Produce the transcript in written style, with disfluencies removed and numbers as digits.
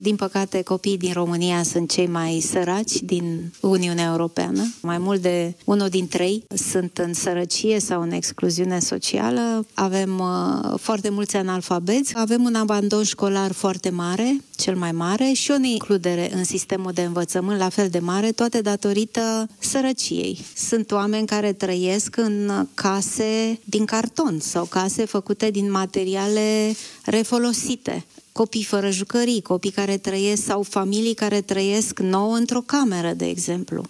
Din păcate, copiii din România sunt cei mai săraci din Uniunea Europeană. Mai mult de 1 din 3 sunt în sărăcie sau în excluziune socială. Avem foarte mulți analfabeți. Avem un abandon școlar foarte mare, cel mai mare, și o neincludere în sistemul de învățământ la fel de mare, toate datorită sărăciei. Sunt oameni care trăiesc în case din carton sau case făcute din materiale refolosite. Copii fără jucării, copii care trăiesc sau familii care trăiesc nouă într-o cameră, de exemplu.